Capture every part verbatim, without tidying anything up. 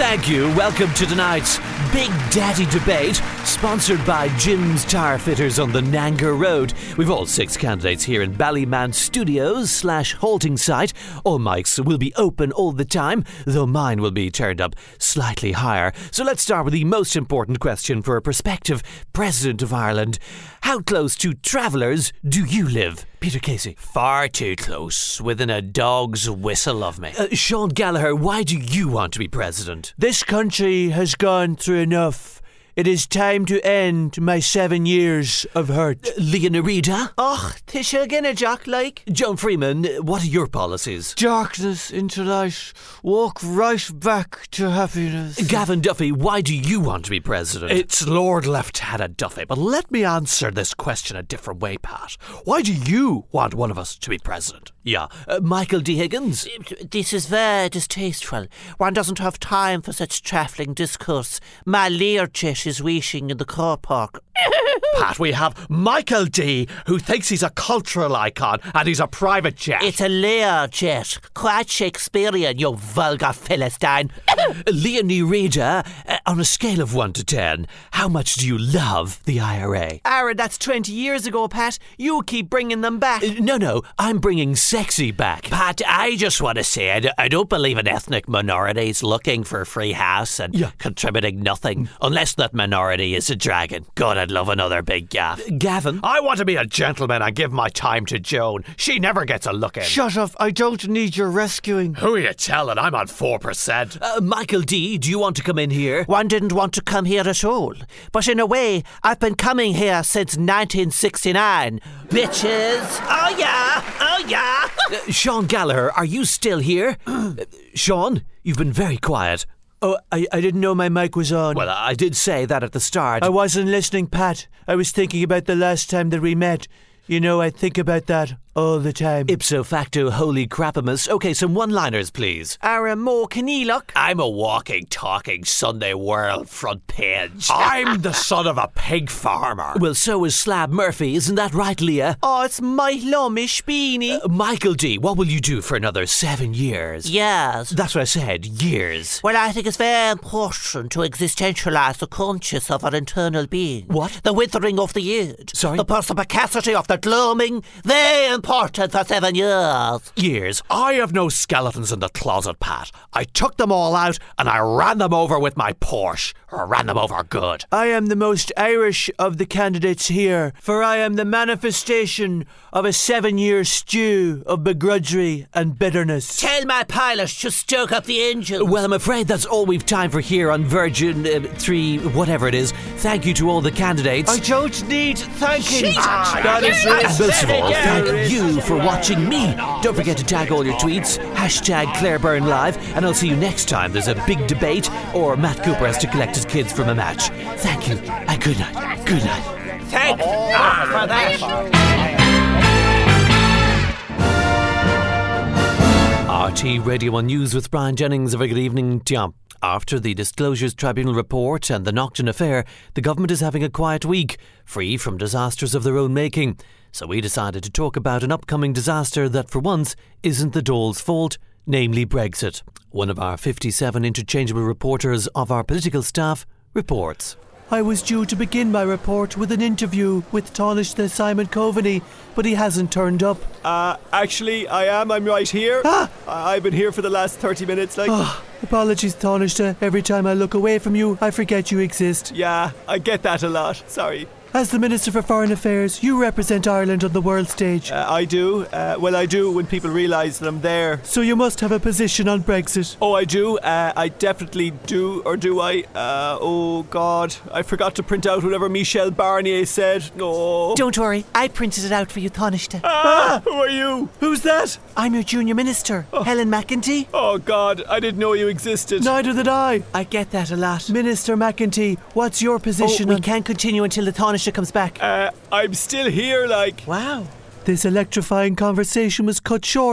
Thank you. Welcome to tonight's Big Daddy Debate, sponsored by Jim's Tire Fitters on the Nanger Road. We've all six candidates here in Ballyman Studios slash halting site. All mics will be open all the time, though mine will be turned up slightly higher. So let's start with the most important question for a prospective President of Ireland. How close to travellers do you live, Peter Casey? Far too close, within a dog's whistle of me. Uh, Sean Gallagher, why do you want to be president? This country has gone through enough. It is time to end my seven years of hurt. Uh, Leah Narita? Och, tisha again a jock like. John Freeman, what are your policies? Darkness into light. Walk right back to happiness. Gavin Duffy, why do you want to be president? It's Lord Lieutenant Duffy, but let me answer this question a different way, Pat. Why do you want one of us to be president? Yeah, uh, Michael D. Higgins? This is very distasteful. One doesn't have time for such trifling discourse. My Learjet is wishing in the car park. Pat, we have Michael D, who thinks he's a cultural icon and he's a private jet. It's a Learjet. Quite Shakespearean, you vulgar Philistine. Leah Narita, uh, on a scale of one to ten, how much do you love the I R A? Aaron, that's twenty years ago, Pat. You keep bringing them back. Uh, no, no, I'm bringing sexy back. Pat, I just want to say I, d- I don't believe in ethnic minorities looking for a free house and yeah. contributing nothing, unless that minority is a dragon. God, I'd love another big gaff. Gavin? I want to be a gentleman and give my time to Joan. She never gets a look in. Shut up. I don't need your rescuing. Who are you telling? I'm on four percent. Uh, Michael D, do you want to come in here? One didn't want to come here at all. But in a way, I've been coming here since nineteen sixty-nine. Bitches. Oh yeah. Oh yeah. uh, Sean Gallagher, are you still here? uh, Sean, you've been very quiet. Oh, I, I didn't know my mic was on. Well, I did say that at the start. I wasn't listening, Pat. I was thinking about the last time that we met. You know, I think about that all the time. Ipso facto, holy crapamus. Okay, some one-liners, please. Ara mo look. I'm a walking, talking Sunday World front page. I'm the son of a pig farmer. Well, so is Slab Murphy, isn't that right, Leah? Oh, it's my lumish beanie. Uh, Michael D, what will you do for another seven years? Yes. That's what I said, years. Well, I think it's very important to existentialise the conscious of our internal being. What? The withering of the id. Sorry? The perspicacity of the gloaming. Very important for seven years. Years. I have no skeletons in the closet, Pat. I took them all out and I ran them over with my Porsche. Or ran them over good. I am the most Irish of the candidates here, for I am the manifestation of a seven-year stew of begrudgery and bitterness. Tell my pilot to stoke up the engine. Well, I'm afraid that's all we've time for here on Virgin uh, three, whatever it is. Thank you to all the candidates. I don't need thanking. Ah, that is really and most of all, thank you for watching me. Don't forget to tag all your tweets, hashtag Clareburn Live, and I'll see you next time there's a big debate or Matt Cooper has to collect his kids from a match. Thank you, and good night. Good night. Thank you for that. R T Radio one News with Brian Jennings. A very good evening to you. After the Disclosures Tribunal report and the Naughton affair, the government is having a quiet week, free from disasters of their own making. So we decided to talk about an upcoming disaster that for once isn't the Dáil's fault, namely Brexit. One of our fifty-seven interchangeable reporters of our political staff reports. I was due to begin my report with an interview with Taoiseach Simon Coveney, but he hasn't turned up. Uh, actually, I am. I'm right here. Ah! I- I've been here for the last thirty minutes, like... Oh, apologies, Taoiseach. Every time I look away from you, I forget you exist. Yeah, I get that a lot. Sorry. As the Minister for Foreign Affairs, you represent Ireland on the world stage. Uh, I do. Uh, well, I do when people realise that I'm there. So you must have a position on Brexit. Oh, I do. Uh, I definitely do. Or do I? Uh, oh, God. I forgot to print out whatever Michel Barnier said. Oh. Don't worry. I printed it out for you, Taoiseach. Ah! Who are you? Who's that? I'm your junior minister, oh. Helen McEntee. Oh, God. I didn't know you existed. Neither did I. I get that a lot. Minister McEntee, what's your position? Oh, we on- can't continue until the Taoiseach comes back. Uh, I'm still here, like... Wow. This electrifying conversation was cut short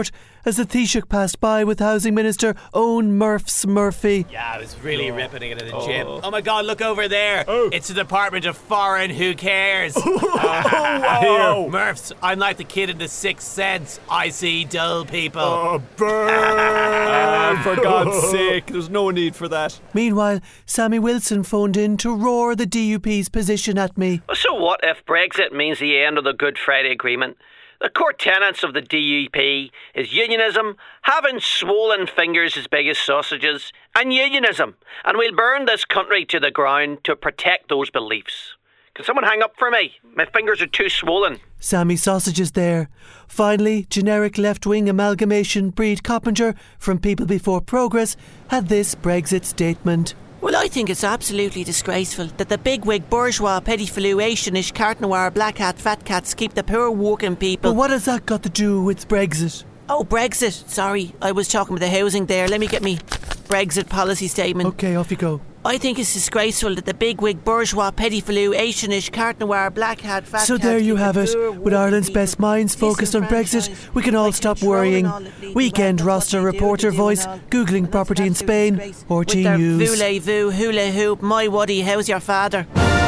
as the Taoiseach passed by with Housing Minister Owen Murphs Murphy. Yeah, I was really oh. ripping it in the gym. Oh. oh my God, look over there. Oh. It's the Department of Foreign Who Cares. Oh, Murphs, I'm like the kid in The Sixth Sense. I see dull people. Oh, burn! For God's sake, there's no need for that. Meanwhile, Sammy Wilson phoned in to roar the D U P's position at me. So what if Brexit means the end of the Good Friday Agreement? The core tenets of the D U P is unionism, having swollen fingers as big as sausages, and unionism. And we'll burn this country to the ground to protect those beliefs. Can someone hang up for me? My fingers are too swollen. Sammy Sausages there. Finally, generic left-wing amalgamation Breed Coppinger from People Before Progress had this Brexit statement. Well, I think it's absolutely disgraceful that the bigwig bourgeois, petty-faloo, Asianish, carte noir, black hat, fat cats keep the poor working people. But what has that got to do with Brexit? Oh, Brexit. Sorry, I was talking about the housing there. Let me get me Brexit policy statement. OK, off you go. I think it's disgraceful that the bigwig bourgeois, petty-faloo, Asianish, carte noir, black hat, fat So there you have it. With Ireland's best minds focused on Brexit, we can all stop worrying. Weekend roster reporter voice, Googling property in Spain, R T News. With their voulez-vous, hula hoop, my Waddy, how's your father?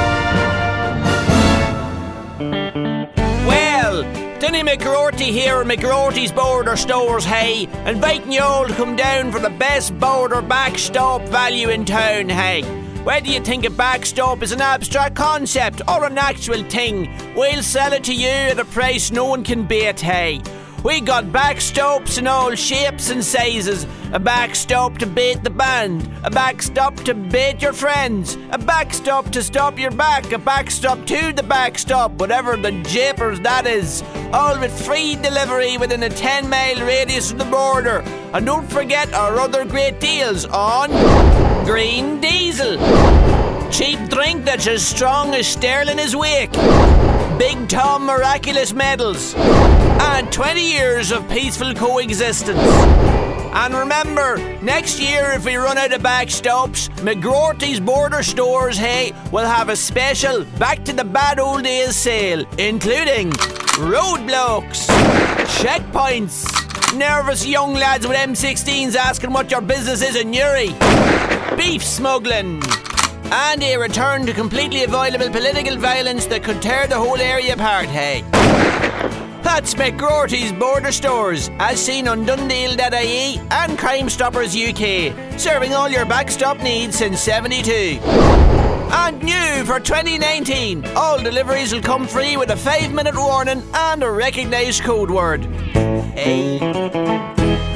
Well, Denny McGroarty here at McGroarty's Border Stores, hey, inviting you all to come down for the best border backstop value in town, hey. Whether you think a backstop is an abstract concept or an actual thing, we'll sell it to you at a price no one can beat, hey. We got backstops in all shapes and sizes. A backstop to bait the band. A backstop to bait your friends. A backstop to stop your back. A backstop to the backstop. Whatever the japers that is. All with free delivery within a ten mile radius of the border. And don't forget our other great deals on green diesel. Cheap drink that's as strong as Sterling is wake. Big Tom miraculous medals. And twenty years of peaceful coexistence. And remember, next year if we run out of backstops, McGroarty's Border Stores, hey, will have a special back to the bad old days sale, including roadblocks, checkpoints, nervous young lads with M sixteens asking what your business is in Newry, beef smuggling, and a return to completely avoidable political violence that could tear the whole area apart, hey. That's McGroarty's Border Stores, as seen on Dundeel dot I E and Crime Stoppers U K, serving all your backstop needs since seventy-two. And new for twenty nineteen, all deliveries will come free with a five minute warning and a recognised code word. Hey.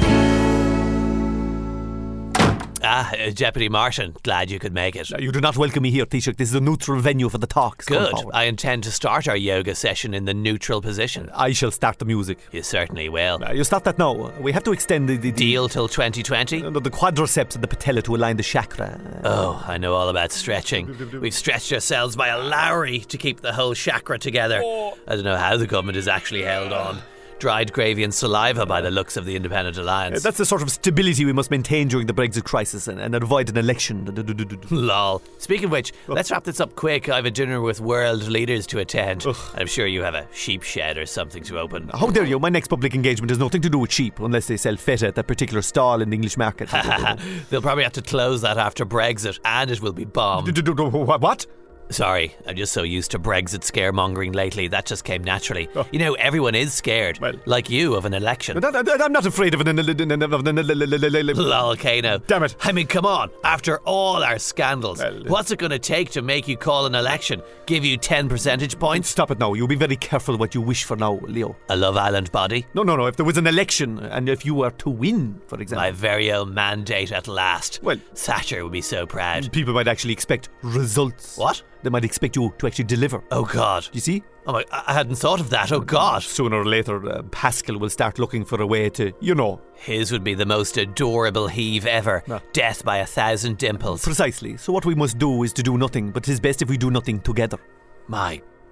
Ah, uh, Deputy Martin, glad you could make it. You do not welcome me here, Taoiseach. This is a neutral venue for the talks. Good. I intend to start our yoga session in the neutral position. I shall start the music. You certainly will. Uh, you start that now. We have to extend the... the, the Deal till twenty twenty? Uh, the quadriceps and the patella to align the chakra. Oh, I know all about stretching. We've stretched ourselves by a Lowry to keep the whole chakra together. I don't know how the government is actually held on. Dried gravy and saliva by the looks of the Independent Alliance. Uh, that's the sort of stability we must maintain during the Brexit crisis and, and avoid an election. Lol. Speaking of which, oh. let's wrap this up quick. I have a dinner with world leaders to attend. Ugh. I'm sure you have a sheep shed or something to open. How dare you? My next public engagement has nothing to do with sheep unless they sell feta at that particular stall in the English market. They'll probably have to close that after Brexit and it will be bombed. What? Sorry, I'm just so used to Brexit scaremongering lately. That just came naturally. Oh. You know, everyone is scared, well, like you, of an election. I'm not afraid of an... Volcano. Damn it. I mean, come on. After all our scandals, well, what's it going to take to make you call an election? Give you ten percentage points? Stop it now. You'll be very careful what you wish for now, Leo. A Love Island body? No, no, no. If there was an election and if you were to win, for example. My very own mandate at last. Well, Thatcher would be so proud. People might actually expect results. What? They might expect you to actually deliver. Oh, God. You see? Oh, my, I hadn't thought of that. Oh, God. Sooner or later, uh, Pascal will start looking for a way to, you know. His would be the most adorable heave ever. No. Death by a thousand dimples. Precisely. So what we must do is to do nothing, but it is best if we do nothing together. My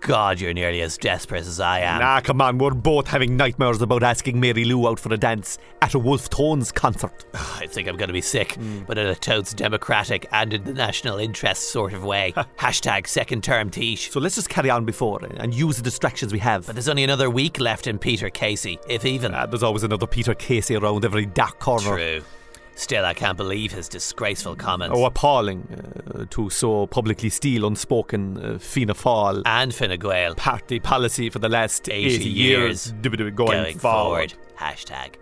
God, you're nearly as desperate as I am. Nah, come on, we're both having nightmares about asking Mary Lou out for a dance at a Wolf Tones concert. I think I'm going to be sick, mm. but in a totes democratic and in the national interest sort of way. Hashtag second term Tish. So let's just carry on before and use the distractions we have. But there's only another week left in Peter Casey, if even. Uh, there's always another Peter Casey around every dark corner. True. Still, I can't believe his disgraceful comments. Oh, appalling uh, to so publicly steal unspoken uh, Fianna Fáil and Fine Gael party policy for the last eighty, eighty years, years going, going forward. forward. Hashtag.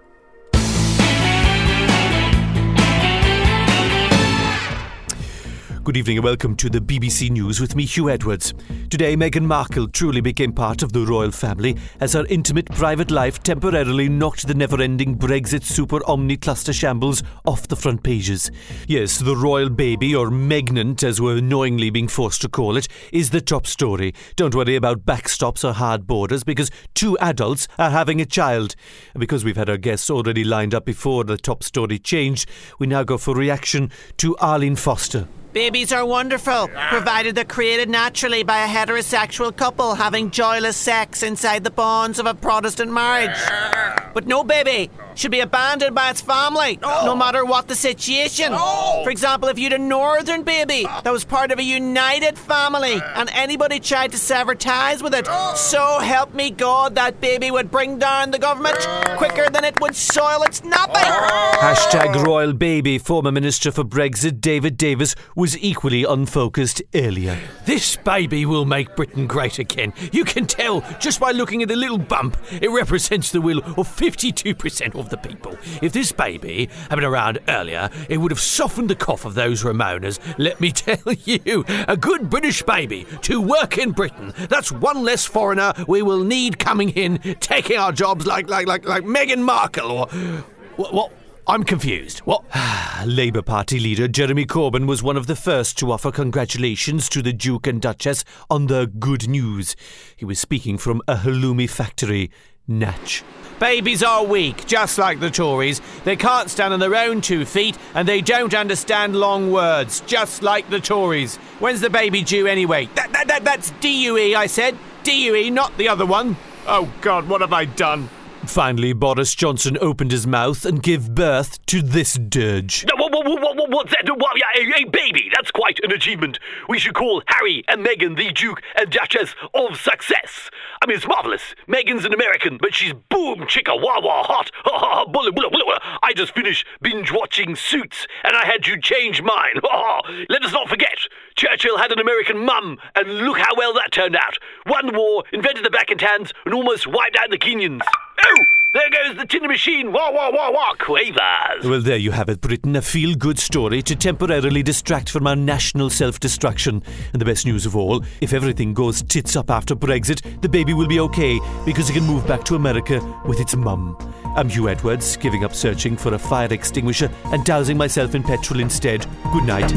Good evening and welcome to the B B C News with me, Hugh Edwards. Today, Meghan Markle truly became part of the royal family as her intimate private life temporarily knocked the never-ending Brexit super omni-cluster shambles off the front pages. Yes, the royal baby, or Megnant as we're knowingly being forced to call it, is the top story. Don't worry about backstops or hard borders because two adults are having a child. And because we've had our guests already lined up before the top story changed, we now go for reaction to Arlene Foster. Babies are wonderful, provided they're created naturally by a heterosexual couple having joyless sex inside the bonds of a Protestant marriage. But no baby should be abandoned by its family, no, no matter what the situation. No. For example, if you had a northern baby that was part of a united family and anybody tried to sever ties with it, so help me God, that baby would bring down the government quicker than it would soil its nappy. Hashtag royal baby. Former Minister for Brexit David Davis was equally unfocused earlier. This baby will make Britain great again. You can tell just by looking at the little bump. It represents the will of fifty-two percent of the people. If this baby had been around earlier, it would have softened the cough of those Remoaners. Let me tell you, a good British baby to work in Britain. That's one less foreigner we will need coming in, taking our jobs like like like like Meghan Markle or what? what? I'm confused. What? Labour Party leader Jeremy Corbyn was one of the first to offer congratulations to the Duke and Duchess on the good news. He was speaking from a halloumi factory, Natch. Babies are weak, just like the Tories. They can't stand on their own two feet and they don't understand long words, just like the Tories. When's the baby due anyway? That, that, that, that's D U E, I said. D U E, not the other one. Oh, God, what have I done? Finally, Boris Johnson opened his mouth and gave birth to this dirge. What, what, what, what, what's that? What, a, a baby, that's quite an achievement. We should call Harry and Meghan the Duke and Duchess of Success. I mean, it's marvellous. Meghan's an American, but she's boom, chicka, wah, wah, hot. Ha, ha, ha, bullet, bullet, bullet. I just finished binge-watching Suits, and I had to change mine. Ha, ha. Let us not forget, Churchill had an American mum, and look how well that turned out. Won the war, invented the back and hands, and almost wiped out the Kenyans. Oh, there goes the tin machine. Wah, wah, wah, wah, quavers. Well, there you have it, Britain. A feel-good story to temporarily distract from our national self-destruction. And the best news of all, if everything goes tits up after Brexit, the baby will be okay because it can move back to America with its mum. I'm Hugh Edwards, giving up searching for a fire extinguisher and dousing myself in petrol instead. Good night.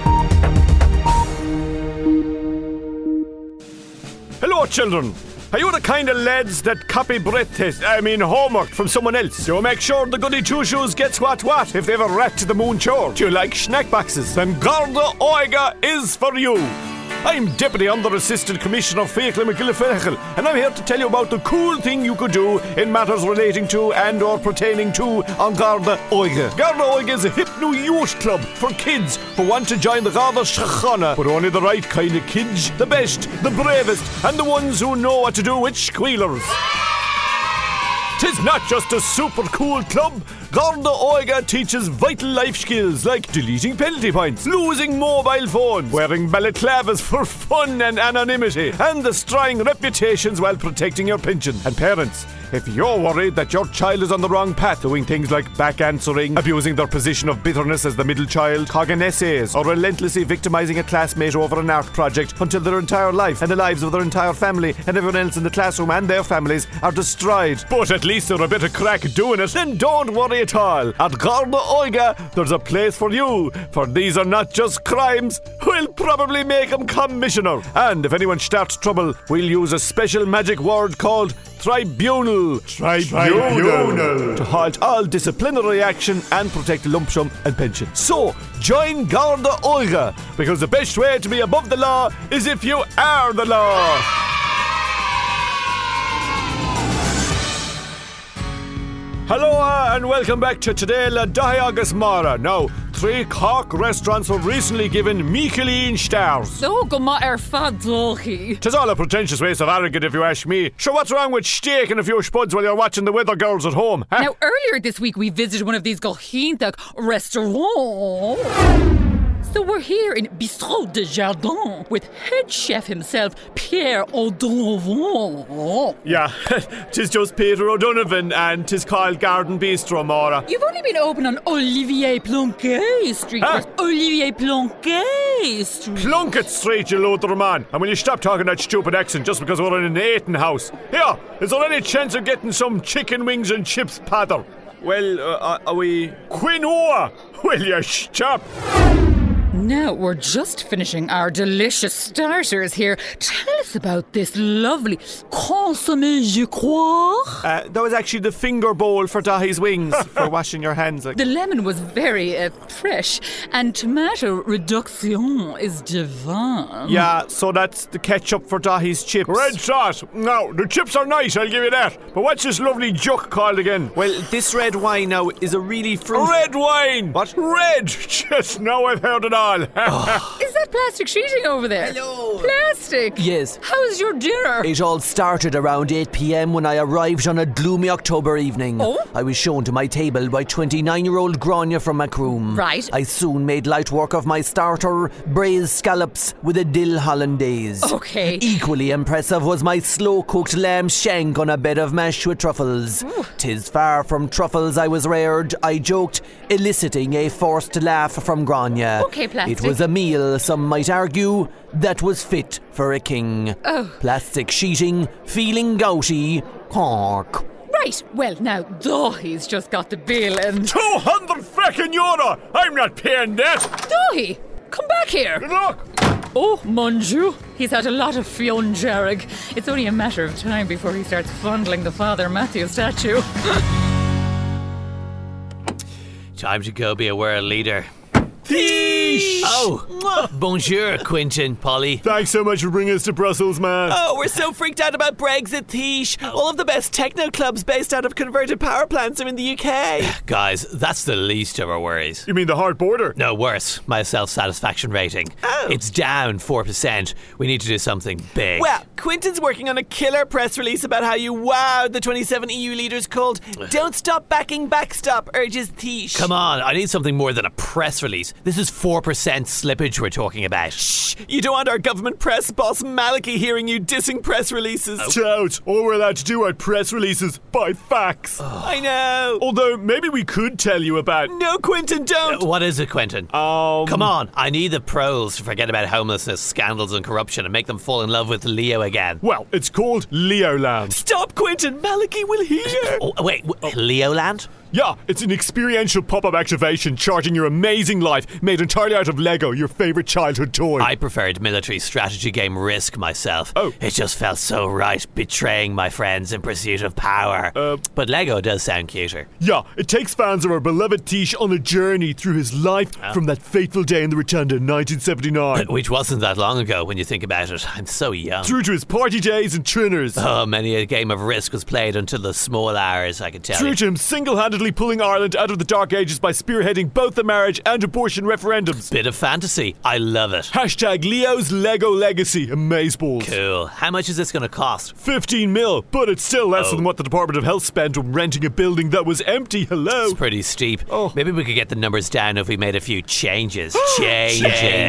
Hello, children. Are you the kind of lads that copy breath test, I mean homework from someone else? So make sure the goody two-shoes gets what what if they ever rat to the moon chore. Do you like snack boxes? Then Garda Oiga is for you. I'm Deputy Under Assistant Commissioner Feichle McGilliferichel, and I'm here to tell you about the cool thing you could do in matters relating to and or pertaining to on Garda Oiga. Garda Oiga is a hip new youth club for kids who want to join the Garda Síochána, but only the right kind of kids, the best, the bravest, and the ones who know what to do with squealers. Tis not just a super cool club. Garda Oiga teaches vital life skills like deleting penalty points, losing mobile phones, wearing balaclavas for fun and anonymity, and destroying reputations while protecting your pension. And parents, if you're worried that your child is on the wrong path, doing things like back answering, abusing their position of bitterness as the middle child, cogging essays, or relentlessly victimizing a classmate over an art project until their entire life and the lives of their entire family and everyone else in the classroom and their families are destroyed, but at least they're a bit of crack doing it, then don't worry at all. At Garda Oiga, there's a place for you, for these are not just crimes. We'll probably make them commissioner. And if anyone starts trouble, we'll use a special magic word called tribunal. Tribunal. Tribunal. To halt all disciplinary action and protect lump sum and pension. So, join Garda Oiga, because the best way to be above the law is if you are the law. Hello uh, and welcome back to Today La Dahi Agus Mara. Now, three Cork restaurants were recently given Michelin stars. Oh, go ma er fadolchi. Tis all a pretentious waste of arrogance if you ask me. Sure, what's wrong with steak and a few spuds while you're watching the Weather Girls at home? Huh? Now, earlier this week we visited one of these Gohintag restaurants. So we're here in Bistrot de Jardin with head chef himself, Pierre O'Donovan. Yeah, tis just Peter O'Donovan and tis called Garden Bistro, Maura. You've only been open on Olivier Plunkett Street. Huh? Olivier Plunkett Street. Plunkett Street, you loader man. And will you stop talking that stupid accent just because we're in an Aiton house? Here, is there any chance of getting some chicken wings and chips patter? Well, uh, are we... Quinoa? Will you stop? Now, we're just finishing our delicious starters here. Tell us about this lovely consommé je crois. Uh, that was actually the finger bowl for Dahi's wings for washing your hands. Like. The lemon was very uh, fresh, and tomato reduction is divine. Yeah, so that's the ketchup for Dahi's chips. Red sauce. Now, the chips are nice, I'll give you that. But what's this lovely juk called again? Well, this red wine now is a really fruit... Red wine! What? Red! Just now I've heard it all. Oh. Is that plastic sheeting over there? Hello. Plastic? Yes. How's your dinner? It all started around eight p.m. when I arrived on a gloomy October evening. Oh? I was shown to my table by twenty-nine-year-old Grania from Macroom. Right. I soon made light work of my starter, braised scallops with a dill hollandaise. Okay. Equally impressive was my slow-cooked lamb shank on a bed of mash with truffles. Ooh. Tis far from truffles I was reared, I joked, eliciting a forced laugh from Grania. Okay, plastic. It was a meal, some might argue, that was fit for a king. Oh. Plastic sheeting, feeling gouty, Cork. Right, well now, Dahi's just got the bill and... two hundred fucking euro! I'm not paying that! Dahi, come back here. Good luck! Oh, mon Dieu, he's had a lot of Fionn Jarrig. It's only a matter of time before he starts fondling the Father Matthew statue. Time to go be a world leader. Tish! Oh, bonjour, Quentin, Polly. Thanks so much for bringing us to Brussels, man. Oh, we're so freaked out about Brexit, Thish. All of the best techno clubs based out of converted power plants are in the U K. Guys, that's the least of our worries. You mean the hard border? No, worse. My self-satisfaction rating. Oh. It's down four percent. We need to do something big. Well, Quentin's working on a killer press release about how you wowed the twenty-seven E U leaders called Don't Stop Backing Backstop, urges Thish. Come on, I need something more than a press release. This is four percent slippage we're talking about. Shh, you don't want our government press boss Malachy hearing you dissing press releases. Oh. Tout, all we're allowed to do are press releases by fax. Oh. I know. Although, maybe we could tell you about... No, Quentin, don't. Uh, what is it, Quentin? Um, Come on, I need the pros to forget about homelessness, scandals and corruption and make them fall in love with Leo again. Well, it's called Leoland. Stop, Quentin. Malachy will hear. Oh, wait, w- Leoland? Yeah, it's an experiential pop-up activation charging your amazing life made entirely out of Lego, your favourite childhood toy. I preferred military strategy game Risk myself. Oh. It just felt so right, betraying my friends in pursuit of power. Uh, but Lego does sound cuter. Yeah, it takes fans of our beloved Tish on a journey through his life Oh. from that fateful day in the Rotunda in nineteen seventy-nine. Which wasn't that long ago when you think about it. I'm so young. Through to his party days and trinners. Oh, many a game of Risk was played until the small hours, I can tell Through you. to him single-handedly pulling Ireland out of the dark ages by spearheading both the marriage and abortion referendums. Bit of fantasy. I love it. Hashtag Leo's Lego Legacy. Amazeballs. Cool. How much is this going to cost? fifteen mil, but it's still less Oh. than what the Department of Health spent on renting a building that was empty. Hello. It's pretty steep. Oh. Maybe we could get the numbers down if we made a few changes. changes.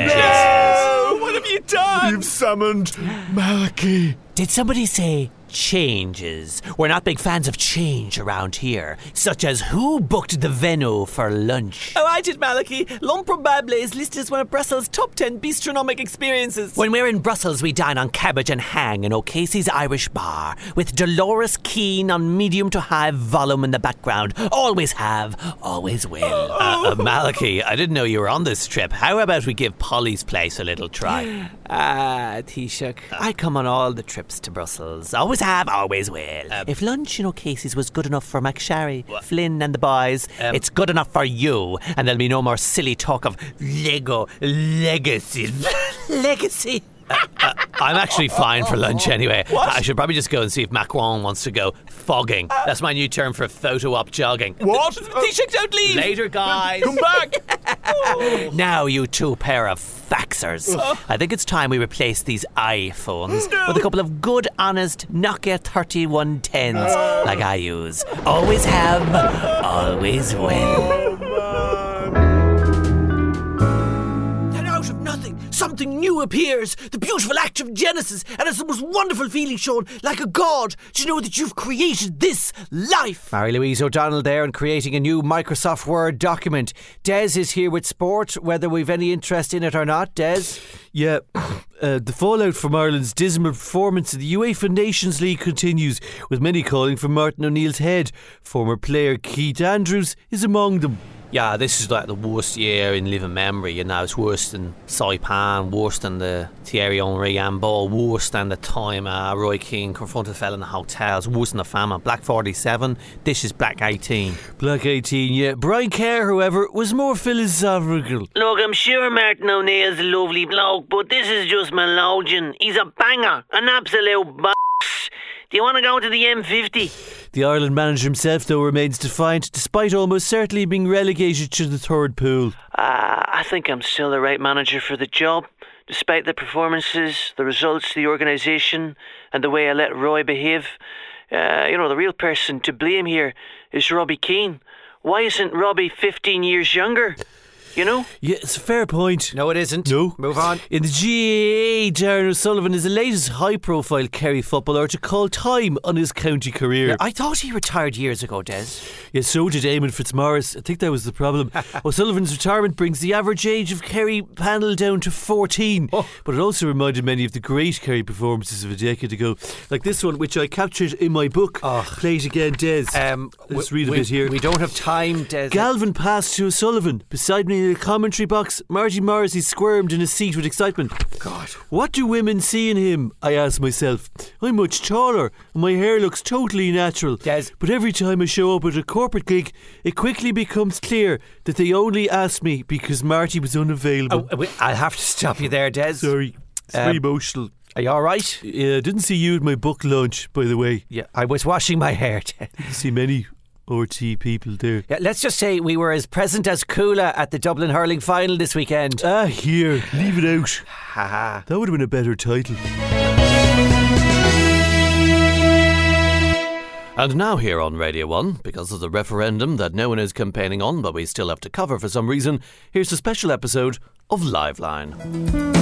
No! What have you done? You've summoned Malachy. Did somebody say changes? We're not big fans of change around here, such as who booked the Venno for lunch. Oh, I did, Malachy. L'Improbable is listed as one of Brussels' top ten bistronomic experiences. When we're in Brussels, we dine on cabbage and hang in O'Casey's Irish Bar, with Dolores Keane on medium to high volume in the background. Always have, always will. Uh, uh, Malachy, I didn't know you were on this trip. How about we give Polly's place a little try? Ah, Taoiseach, I come on all the trips to Brussels. Always have, always will. Um, if lunch in O'Casey's was good enough for McSharry, Flynn and the boys, Um, it's good enough for you. And there'll be no more silly talk of Lego legacy. Legacy. uh, I'm actually fine for lunch anyway. What? I should probably just go and see if Macron wants to go fogging. That's my new term for photo op jogging. What? Taoiseach, don't leave. Later, guys. Come back. Now, you two pair of faxers. I think it's time we replace these iPhones with a couple of good, honest Nokia thirty-one tens like I use. Always have, always will. Then out of nothing, something new appears. The beautiful act of Genesis, and it's the most wonderful feeling, Sean, like a god, to know that you've created this life. Mary-Louise O'Donnell there and creating a new Microsoft Word document. Des is here with sport, whether we've any interest in it or not. Des? Yeah, uh, the fallout from Ireland's dismal performance in the UEFA Nations League continues, with many calling for Martin O'Neill's head. Former player Keith Andrews is among them. Yeah, this is like the worst year in living memory. You know, it's worse than Saipan, worse than the Thierry Henry handball, worse than the time uh, Roy Keane confronted a fella in the hotels, worse than the famine. Black forty-seven, this is Black eighteen. Black eighteen, yeah. Brian Kerr, however, was more philosophical. Look, I'm sure Martin O'Neill's a lovely bloke, but this is just melogian. He's a banger, an absolute boss. Do you want to go to the M fifty? The Ireland manager himself, though, remains defiant, despite almost certainly being relegated to the third pool. Uh, I think I'm still the right manager for the job, despite the performances, the results, the organisation, and the way I let Roy behave. Uh, you know, the real person to blame here is Robbie Keane. Why isn't Robbie fifteen years younger? You know? Yeah, it's a fair point. No, it isn't. No. Move on. In the G A A, Darren O'Sullivan is the latest high-profile Kerry footballer to call time on his county career. Yeah, I thought he retired years ago, Des. Yeah, so did Eamon Fitzmaurice. I think that was the problem. O'Sullivan's retirement brings the average age of Kerry panel down to fourteen. Oh. But it also reminded many of the great Kerry performances of a decade ago. Like this one, which I captured in my book. Oh. Play it again, Des. Um, Let's we, read a we, bit here. We don't have time, Des. Galvin passed to O'Sullivan. Beside me in the commentary box, Marty Morrissey squirmed in his seat with excitement. God. What do women see in him? I asked myself. I'm much taller and my hair looks totally natural. Des. But every time I show up at a corporate gig, it quickly becomes clear that they only asked me because Marty was unavailable. Oh, wait, I'll have to stop you there, Des. Sorry. It's Um, very emotional. Are you alright? Yeah, I didn't see you at my book launch, by the way. Yeah, I was washing my hair, Des. Didn't see many R T people there. Yeah, let's just say we were as present as Kula at the Dublin hurling final this weekend. Ah, here, leave it out. Haha. That would have been a better title. And now here on Radio one, because of the referendum that no one is campaigning on, but we still have to cover for some reason, here's a special episode of Liveline.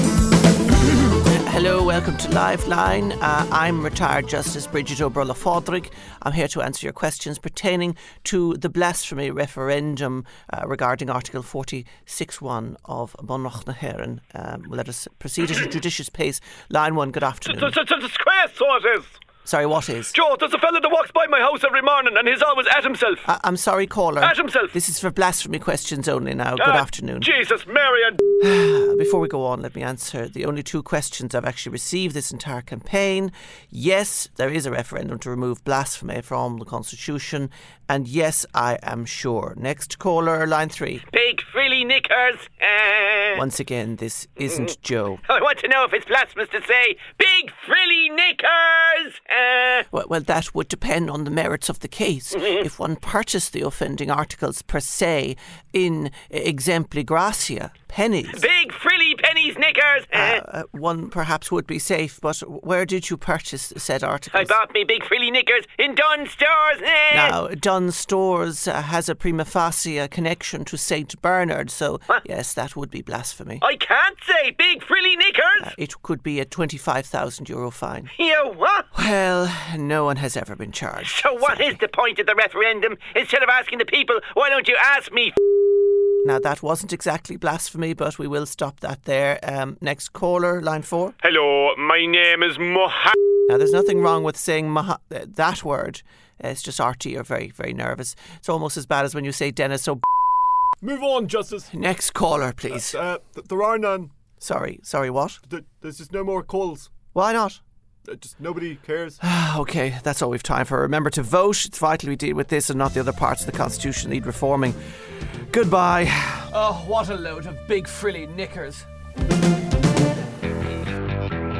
Hello, welcome to Liveline. Uh, I'm retired Justice Bridget O'Brien Fodrick. I'm here to answer your questions pertaining to the blasphemy referendum uh, regarding Article forty-six one of Bunnoch na Héireann. Um, let us proceed at a judicious pace. Line one, good afternoon. It's a disgrace, so it is. Sorry, what is? Joe, there's a fella that walks by my house every morning and he's always at himself. I- I'm sorry, caller. At himself. This is for blasphemy questions only now. Good Ah, afternoon. Jesus, Mary and... Before we go on, let me answer the only two questions I've actually received this entire campaign. Yes, there is a referendum to remove blasphemy from the Constitution. And yes, I am sure. Next caller, line three. Big frilly knickers. Uh, Once again, this isn't Joe. I want to know if it's blasphemous to say big frilly knickers. Uh, Well, well, that would depend on the merits of the case. If one purchased the offending articles per se in exempli gratia, pennies, big frilly pennies knickers. Uh, uh, one perhaps would be safe. But where did you purchase said articles? I bought me big frilly knickers in Dunn Stores. Uh, Now, Dunn Stores uh, has a prima facie uh, connection to Saint Bernard, so What? yes, that would be blasphemy. I can't say big frilly knickers. Uh, it could be a twenty-five thousand euro fine. You what? Well, no one has ever been charged. So what is the point of the referendum? Instead of asking the people, why don't you ask me? Now, that wasn't exactly blasphemy, but we will stop that there. Um, next caller, line four. Hello, my name is Mohammed. Now, there's nothing wrong with saying maha- uh, that word. Uh, it's just R T, you're very, very nervous. It's almost as bad as when you say Dennis O. Move on, Justice. Next caller, please. Uh, th- there are none. Sorry, sorry, what? Th- there's just no more calls. Why not? Uh, just nobody cares. Okay, that's all we've time for. Remember to vote. It's vital we deal with this and not the other parts of the Constitution need reforming. Goodbye. Oh, what a load of big frilly knickers.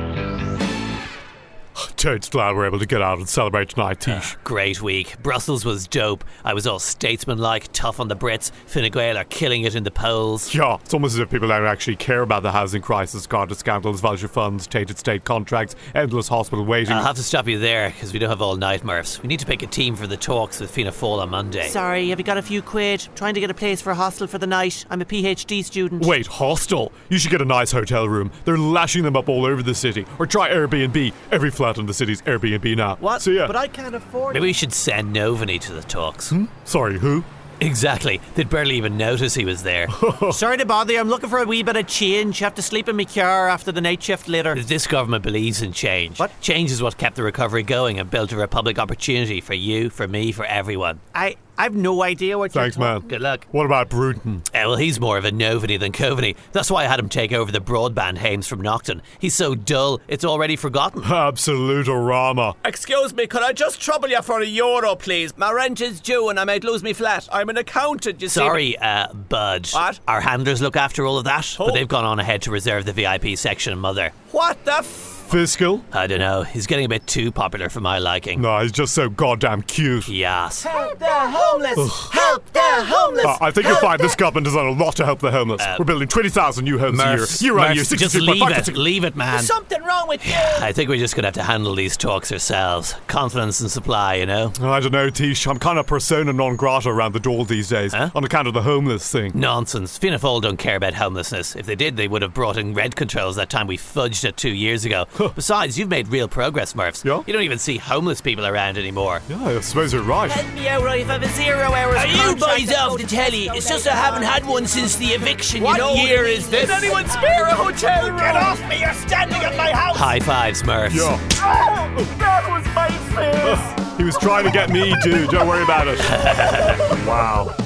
Toad's glad we're able to get out and celebrate tonight, Tish. Uh, great week. Brussels was dope. I was all statesmanlike, tough on the Brits. Fine Gael are killing it in the polls. Yeah, it's almost as if people don't actually care about the housing crisis, Garda scandals, voucher funds, tainted state contracts, endless hospital waiting. I'll have to stop you there, because we don't have all night, Murphs. We need to pick a team for the talks with Fianna Fáil on Monday. Sorry, have you got a few quid? Trying to get a place for a hostel for the night. I'm a PhD student. Wait, hostel? You should get a nice hotel room. They're lashing them up all over the city. Or try Airbnb. Every flat in the city's Airbnb now. What? So yeah. But I can't afford Maybe it. we should send Novany to the talks. Hmm? Sorry, who? Exactly. They'd barely even notice he was there. Sorry to bother you. I'm looking for a wee bit of change. Have to sleep in my car after the night shift later. This government believes in change. What? Change is what kept the recovery going and built a republic opportunity for you, for me, for everyone. I I've no idea what Thanks, you're man. talking. Good luck. What about Bruton? Uh, well, he's more of a Novany than Coveney. That's why I had him take over the broadband hames from Nocton. He's so dull, it's already forgotten. Absolute rama. Excuse me, could I just trouble you for a euro, please? My rent is due and I might lose me flat. I'm an accountant, you see. Sorry, uh, Bud. What? Our handlers look after all of that, Oh. but they've gone on ahead to reserve the V I P section, Mother. What the f... Fiscal? I don't know, he's getting a bit too popular for my liking. No, he's just so goddamn cute. Yes. Help the homeless! Help the homeless! Uh, I think you'll find this government has done a lot to help the homeless. Uh, We're building twenty thousand new homes Murphs, a year. Year on year, Murphs, just sixty-six leave point five it, leave it, man. There's something wrong with you! I think we're just going to have to handle these talks ourselves. Confidence and supply, you know? I don't know, Tish. I'm kind of persona non grata around the door these days Huh? on account of the homeless thing. Nonsense. Fianna Fáil don't care about homelessness. If they did, they would have brought in red controls that time we fudged it two years ago. Besides, you've made real progress, Murphs. Yeah? You don't even see homeless people around anymore. Yeah, I suppose you're right. Help me out, right? If I have a zero hours Are you contract, boys I'll off go the to telly? Tesco It's just now. I haven't had one since the eviction, What you know. year is this? Did anyone spare a hotel room? Get off me, you're standing at my house! High fives, Murphs. Yeah. Oh, that was my face! He was trying to get me, dude. Don't worry about it. Wow.